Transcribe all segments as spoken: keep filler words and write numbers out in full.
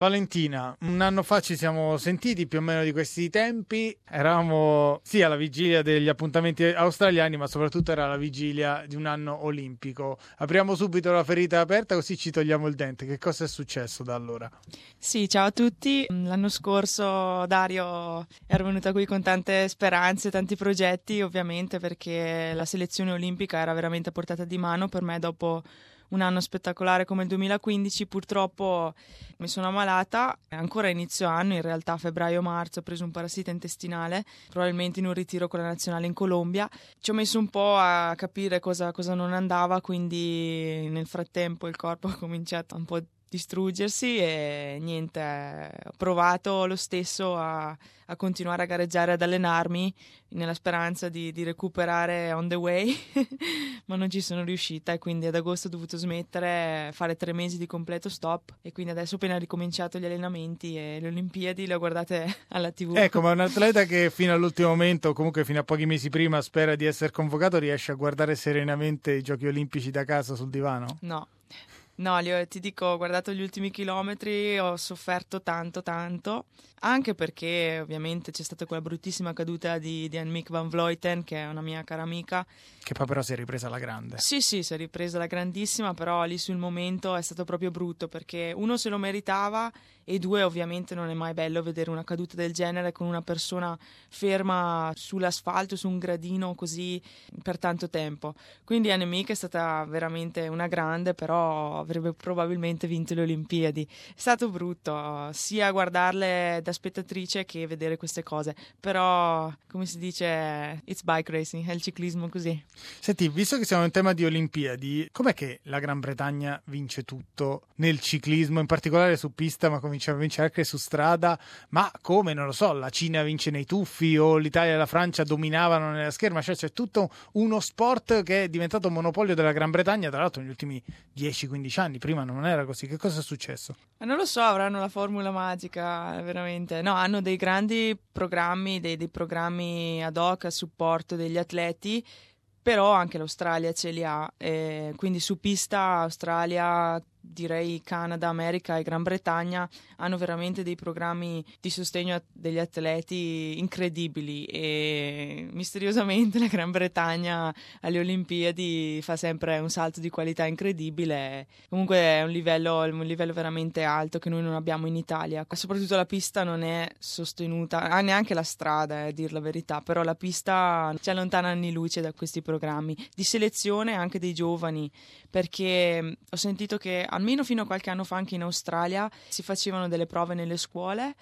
Valentina, un anno fa ci siamo sentiti più o meno di questi tempi, eravamo sì alla vigilia degli appuntamenti australiani, ma soprattutto era la vigilia di un anno olimpico. Apriamo subito la ferita aperta così ci togliamo il dente. Che cosa è successo da allora? Sì, ciao a tutti. L'anno scorso Dario era venuta qui con tante speranze, tanti progetti, ovviamente, perché la selezione olimpica era veramente a portata di mano per me dopo un anno spettacolare come il duemilaquindici. Purtroppo mi sono ammalata, ancora a inizio anno, in realtà a febbraio-marzo ho preso un parassita intestinale, probabilmente in un ritiro con la nazionale in Colombia. Ci ho messo un po' a capire cosa, cosa non andava, quindi nel frattempo il corpo ha cominciato un po' a distruggersi e niente, ho provato lo stesso a, a continuare a gareggiare, ad allenarmi nella speranza di, di recuperare on the way ma non ci sono riuscita e quindi ad agosto ho dovuto smettere, fare tre mesi di completo stop e quindi adesso ho appena ricominciato gli allenamenti e le Olimpiadi le ho guardate alla tivù. Ecco, ma un atleta che fino all'ultimo momento, comunque fino a pochi mesi prima, spera di essere convocato, riesce a guardare serenamente i Giochi Olimpici da casa sul divano? No. No, li ho, ti dico, ho guardato gli ultimi chilometri, ho sofferto tanto tanto, anche perché ovviamente c'è stata quella bruttissima caduta di, di Annemiek van Vleuten, che è una mia cara amica. Che poi però si è ripresa alla grande. Sì, sì, si è ripresa alla grandissima, però lì sul momento è stato proprio brutto, perché uno se lo meritava e due ovviamente non è mai bello vedere una caduta del genere con una persona ferma sull'asfalto, su un gradino così per tanto tempo. Quindi Annemiek è stata veramente una grande, però avrebbe probabilmente vinto le Olimpiadi. È stato brutto sia guardarle da spettatrice che vedere queste cose, però come si dice, it's bike racing, è il ciclismo così. Senti, visto che siamo in tema di Olimpiadi, com'è che la Gran Bretagna vince tutto nel ciclismo, in particolare su pista, ma comincia a vincere anche su strada? Ma come, non lo so, la Cina vince nei tuffi o l'Italia e la Francia dominavano nella scherma? Cioè c'è tutto uno sport che è diventato monopolio della Gran Bretagna, tra l'altro negli ultimi dieci quindici anni, prima non era così. Che cosa è successo? Ma non lo so, avranno la formula magica, veramente. No, hanno dei grandi programmi, dei, dei programmi ad hoc a supporto degli atleti, però anche l'Australia ce li ha, eh, quindi su pista Australia, direi Canada, America e Gran Bretagna hanno veramente dei programmi di sostegno a degli atleti incredibili e misteriosamente la Gran Bretagna alle Olimpiadi fa sempre un salto di qualità incredibile. Comunque è un livello, un livello veramente alto che noi non abbiamo in Italia, soprattutto la pista non è sostenuta, ah, neanche la strada, eh, a dir la verità, però la pista ci allontana anni luce da questi programmi di selezione anche dei giovani, perché ho sentito che almeno fino a qualche anno fa anche in Australia si facevano delle prove nelle scuole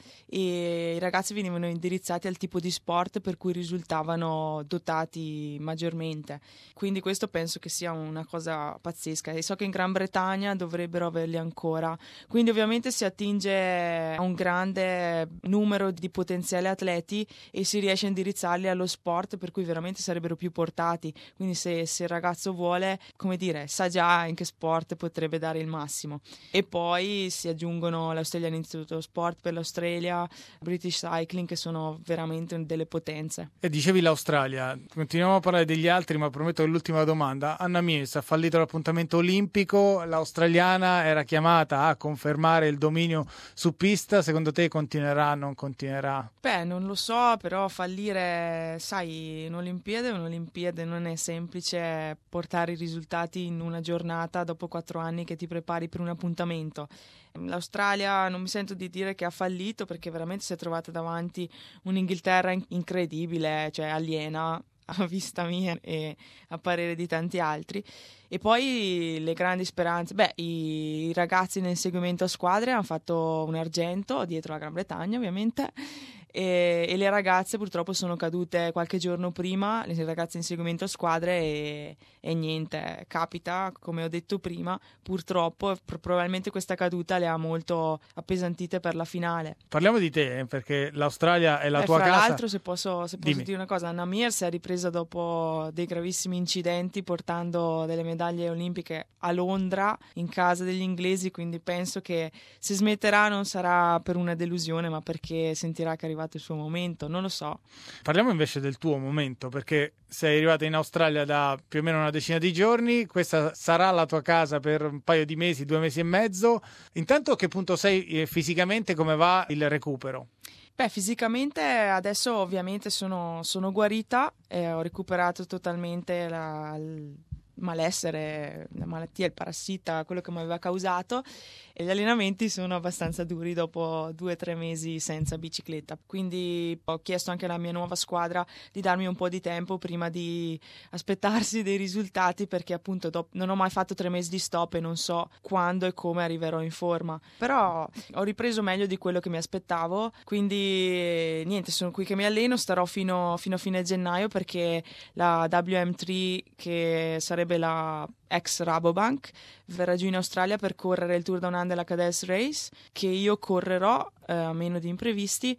e i ragazzi venivano indirizzati al tipo di sport per cui risultavano dotati maggiormente. Quindi questo penso che sia una cosa pazzesca e so che in Gran Bretagna dovrebbero averli ancora. Quindi ovviamente si attinge a un grande numero di potenziali atleti e si riesce a indirizzarli allo sport per cui veramente sarebbero più portati. Quindi se, se il ragazzo vuole, come dire, sa già in che sport potrebbe dare il massimo. E poi si aggiungono l'Australian Institute of Sport per l'Australia, British Cycling, che sono veramente delle potenze. E dicevi l'Australia, continuiamo a parlare degli altri, ma prometto che l'ultima domanda. Anna Meares ha fallito l'appuntamento olimpico, l'australiana era chiamata a confermare il dominio su pista, secondo te continuerà o non continuerà? Beh, non lo so, però fallire, sai, un'Olimpiade, un'Olimpiade non è semplice portare i risultati in una giornata dopo quattro anni che ti prepari per un appuntamento. L'Australia non mi sento di dire che ha fallito perché veramente si è trovata davanti un'Inghilterra incredibile, cioè aliena a vista mia e a parere di tanti altri. E poi le grandi speranze, beh, i, i ragazzi nel seguimento a squadre hanno fatto un argento dietro la Gran Bretagna ovviamente e, e le ragazze purtroppo sono cadute qualche giorno prima, le ragazze in seguimento a squadre e, e niente, capita, come ho detto prima, purtroppo probabilmente questa caduta le ha molto appesantite per la finale. Parliamo di te, perché l'Australia è la Beh, tua fra casa. Tra l'altro, se posso, se posso Dimmi. dire una cosa, Anna Meares si è ripresa dopo dei gravissimi incidenti portando delle medaglie olimpiche a Londra in casa degli inglesi, quindi penso che se smetterà non sarà per una delusione ma perché sentirà che è arrivato arrivato il suo momento, non lo so. Parliamo invece del tuo momento, perché sei arrivata in Australia da più o meno una decina di giorni, questa sarà la tua casa per un paio di mesi, due mesi e mezzo. Intanto a che punto sei eh, fisicamente, come va il recupero? Beh, fisicamente adesso ovviamente sono, sono guarita e ho recuperato totalmente la, il malessere, la malattia, il parassita, quello che mi aveva causato, e gli allenamenti sono abbastanza duri dopo due o tre mesi senza bicicletta. Quindi ho chiesto anche alla mia nuova squadra di darmi un po' di tempo prima di aspettarsi dei risultati, perché appunto dopo, non ho mai fatto tre mesi di stop e non so quando e come arriverò in forma. Però ho ripreso meglio di quello che mi aspettavo, quindi niente, sono qui che mi alleno, starò fino, fino a fine gennaio, perché la W M tre, che sarebbe la ex Rabobank, verrà giù in Australia per correre il Tour Down Under, la Cadence Race, che io correrò eh, a meno di imprevisti,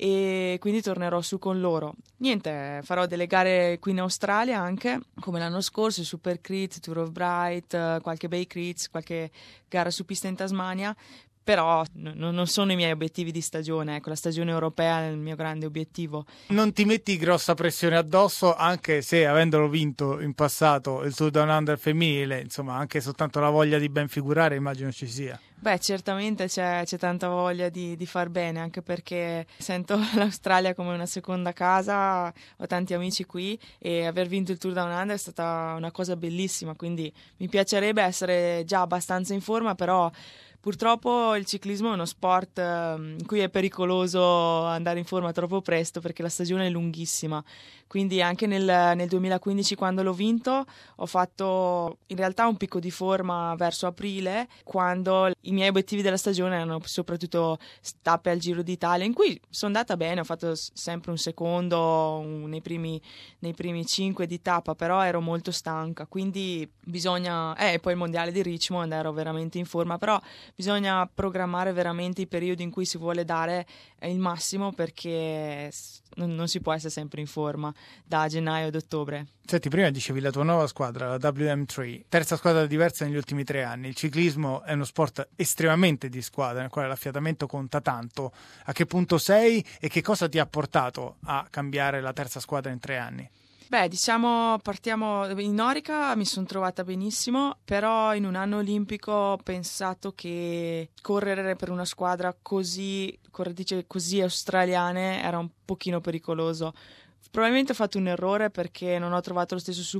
e quindi tornerò su con loro. Niente, farò delle gare qui in Australia anche, come l'anno scorso, Super Crit, Tour of Bright, eh, qualche Bay Crits, qualche gara su pista in Tasmania. Però n- non sono i miei obiettivi di stagione, ecco, la stagione europea è il mio grande obiettivo. Non ti metti grossa pressione addosso, anche se avendolo vinto in passato il Tour Down Under femminile, insomma, anche soltanto la voglia di ben figurare immagino ci sia. Beh, certamente c'è, c'è tanta voglia di, di far bene, anche perché sento l'Australia come una seconda casa, ho tanti amici qui e aver vinto il Tour Down Under è stata una cosa bellissima, quindi mi piacerebbe essere già abbastanza in forma, però purtroppo il ciclismo è uno sport in cui è pericoloso andare in forma troppo presto, perché la stagione è lunghissima. Quindi anche nel, nel duemilaquindici, quando l'ho vinto, ho fatto in realtà un picco di forma verso aprile, quando i miei obiettivi della stagione erano soprattutto tappe al Giro d'Italia, in cui sono andata bene, ho fatto sempre un secondo un, nei, primi, nei primi cinque di tappa, però ero molto stanca, quindi bisogna... Eh, e poi il mondiale di Richmond ero veramente in forma, però bisogna programmare veramente i periodi in cui si vuole dare il massimo, perché non, non si può essere sempre in forma da gennaio ad ottobre. Senti, prima dicevi la tua nuova squadra, la W M tre, terza squadra diversa negli ultimi tre anni. Il ciclismo è uno sport estremamente di squadra, nel quale l'affiatamento conta tanto. A che punto sei e che cosa ti ha portato a cambiare la terza squadra in tre anni? Beh, diciamo, partiamo in Orica, mi sono trovata benissimo, però in un anno olimpico ho pensato che correre per una squadra così, corredice così australiane era un pochino pericoloso. Probabilmente ho fatto un errore, perché non ho trovato lo stesso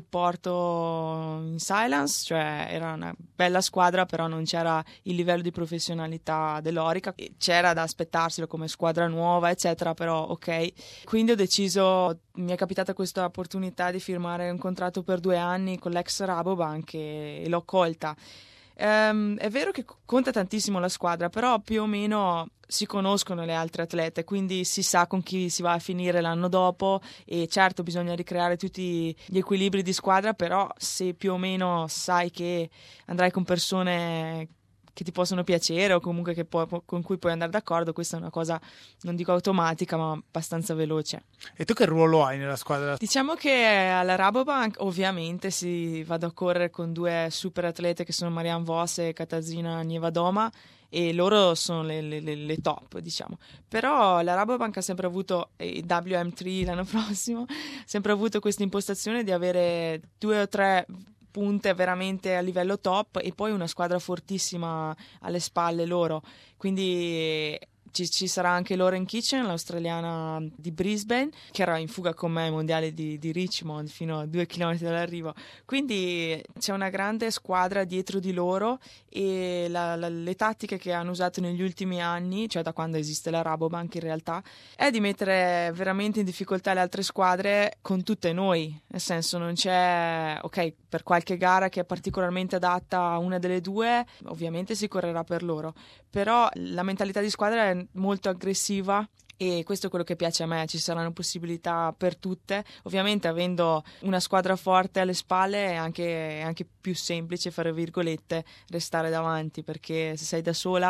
supporto in Silence, cioè era una bella squadra, però non c'era il livello di professionalità dell'Orica, c'era da aspettarselo come squadra nuova eccetera, però ok. Quindi ho deciso, mi è capitata questa opportunità di firmare un contratto per due anni con l'ex Rabobank e, e l'ho colta. Um, è vero che conta tantissimo la squadra, però più o meno si conoscono le altre atlete, quindi si sa con chi si va a finire l'anno dopo, e certo bisogna ricreare tutti gli equilibri di squadra, però se più o meno sai che andrai con persone che ti possono piacere o comunque che può, con cui puoi andare d'accordo, questa è una cosa, non dico automatica, ma abbastanza veloce. E tu che ruolo hai nella squadra? Diciamo che alla Rabobank ovviamente si vado a correre con due super atlete che sono Marianne Vos e Katarzyna Niewedoma, e loro sono le, le, le top, diciamo. Però la Rabobank ha sempre avuto, e W M tre l'anno prossimo, sempre avuto questa impostazione di avere due o tre punte veramente a livello top e poi una squadra fortissima alle spalle loro, quindi ci, ci sarà anche Lauren Kitchen, l'australiana di Brisbane, che era in fuga con me ai mondiali di, di Richmond fino a due chilometri dall'arrivo, quindi c'è una grande squadra dietro di loro, e la, la, le tattiche che hanno usato negli ultimi anni, cioè da quando esiste la Rabobank in realtà, è di mettere veramente in difficoltà le altre squadre con tutte noi, nel senso non c'è, ok, per qualche gara che è particolarmente adatta a una delle due ovviamente si correrà per loro, però la mentalità di squadra è molto aggressiva, e questo è quello che piace a me, ci saranno possibilità per tutte. Ovviamente avendo una squadra forte alle spalle è anche, è anche più semplice, fra virgolette, restare davanti, perché se sei da sola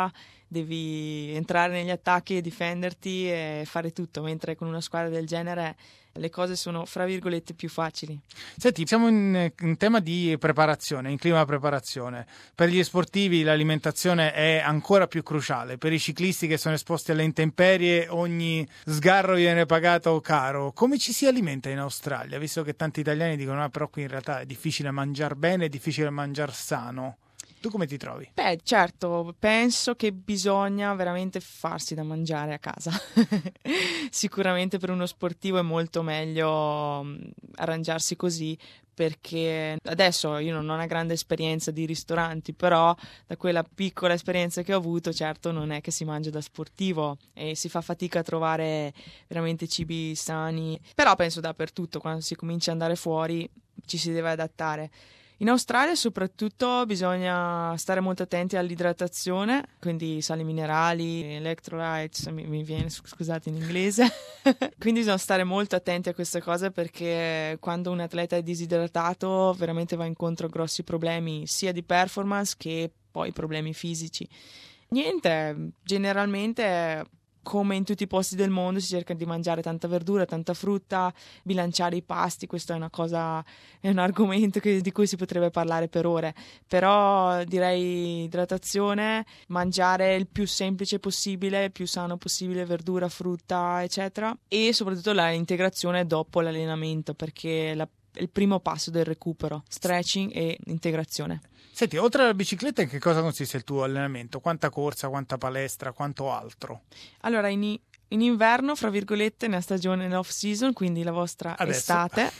devi entrare negli attacchi e difenderti e fare tutto, mentre con una squadra del genere le cose sono, fra virgolette, più facili. Senti, siamo in, in tema di preparazione, in clima preparazione. Per gli sportivi l'alimentazione è ancora più cruciale. Per i ciclisti che sono esposti alle intemperie ogni sgarro viene pagato caro. Come ci si alimenta in Australia? Visto che tanti italiani dicono ah, però qui in realtà è difficile mangiare bene, è difficile mangiare sano. Tu come ti trovi? Beh, certo, penso che bisogna veramente farsi da mangiare a casa. Sicuramente per uno sportivo è molto meglio arrangiarsi così, perché adesso io non ho una grande esperienza di ristoranti, però da quella piccola esperienza che ho avuto, certo non è che si mangia da sportivo e si fa fatica a trovare veramente cibi sani, però penso dappertutto, quando si comincia ad andare fuori ci si deve adattare. In Australia soprattutto bisogna stare molto attenti all'idratazione, quindi sali minerali, electrolytes, mi, mi viene scusate in inglese, quindi bisogna stare molto attenti a queste cose, perché quando un atleta è disidratato veramente va incontro a grossi problemi sia di performance che poi problemi fisici. Niente, generalmente come in tutti i posti del mondo si cerca di mangiare tanta verdura, tanta frutta, bilanciare i pasti. Questo è una cosa, è un argomento che, di cui si potrebbe parlare per ore, però direi idratazione, mangiare il più semplice possibile, il più sano possibile, verdura, frutta eccetera, e soprattutto la integrazione dopo l'allenamento, perché la, è il primo passo del recupero, stretching e integrazione. Senti, oltre alla bicicletta, in che cosa consiste il tuo allenamento? Quanta corsa, quanta palestra, quanto altro? Allora, in, in inverno, fra virgolette, nella stagione off season, quindi la vostra Adesso. estate,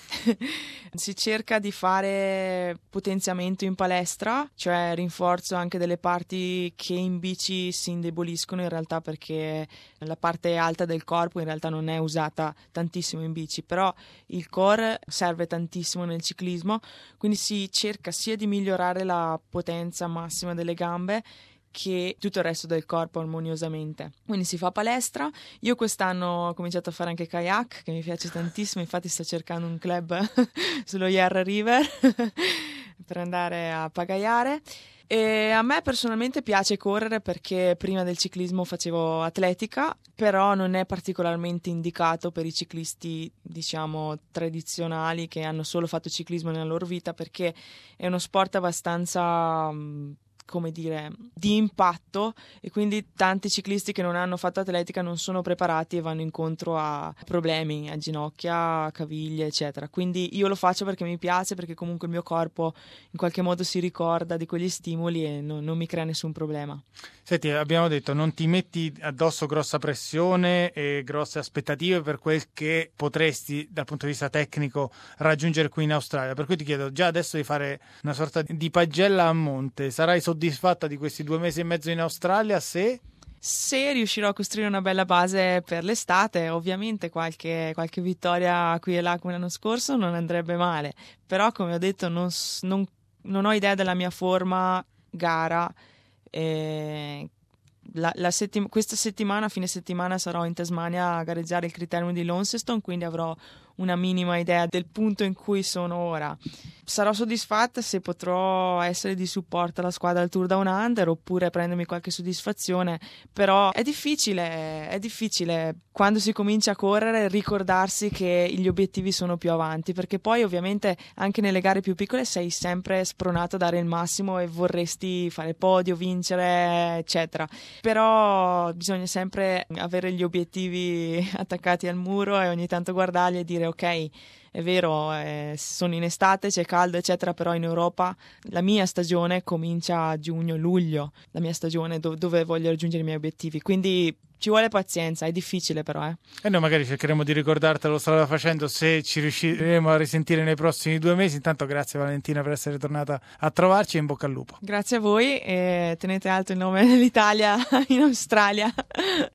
si cerca di fare potenziamento in palestra, cioè rinforzo anche delle parti che in bici si indeboliscono in realtà, perché la parte alta del corpo in realtà non è usata tantissimo in bici, però il core serve tantissimo nel ciclismo, quindi si cerca sia di migliorare la potenza massima delle gambe che tutto il resto del corpo armoniosamente. Quindi si fa palestra. Io quest'anno ho cominciato a fare anche kayak, che mi piace tantissimo, infatti sto cercando un club sullo Yarra River per andare a pagaiare. E a me personalmente piace correre, perché prima del ciclismo facevo atletica, però non è particolarmente indicato per i ciclisti, diciamo, tradizionali che hanno solo fatto ciclismo nella loro vita, perché è uno sport abbastanza, come dire, di impatto, e quindi tanti ciclisti che non hanno fatto atletica non sono preparati e vanno incontro a problemi a ginocchia, a caviglie eccetera. Quindi io lo faccio perché mi piace, perché comunque il mio corpo in qualche modo si ricorda di quegli stimoli e non, non mi crea nessun problema. Senti, abbiamo detto non ti metti addosso grossa pressione e grosse aspettative per quel che potresti dal punto di vista tecnico raggiungere qui in Australia, per cui ti chiedo già adesso di fare una sorta di pagella a monte. Sarai soddisfatta di questi due mesi e mezzo in Australia se... Se riuscirò a costruire una bella base per l'estate, ovviamente qualche, qualche vittoria qui e là come l'anno scorso non andrebbe male, però come ho detto non, non, non ho idea della mia forma gara. Eh, la, la settim- questa settimana, fine settimana, sarò in Tasmania a gareggiare il criterium di Launceston, quindi avrò una minima idea del punto in cui sono ora. Sarò soddisfatta se potrò essere di supporto alla squadra del Tour Down Under, oppure prendermi qualche soddisfazione, però è difficile, è difficile quando si comincia a correre ricordarsi che gli obiettivi sono più avanti, perché poi ovviamente anche nelle gare più piccole sei sempre spronato a dare il massimo e vorresti fare podio, vincere eccetera, però bisogna sempre avere gli obiettivi attaccati al muro e ogni tanto guardarli e dire ok, è vero, eh, sono in estate, c'è caldo eccetera, però in Europa la mia stagione comincia a giugno-luglio, la mia stagione do- dove voglio raggiungere i miei obiettivi, quindi ci vuole pazienza, è difficile però. Eh. E noi magari cercheremo di ricordartelo strada facendo, se ci riusciremo a risentire nei prossimi due mesi. Intanto grazie Valentina per essere tornata a trovarci e in bocca al lupo. Grazie a voi e tenete alto il nome dell'Italia in Australia.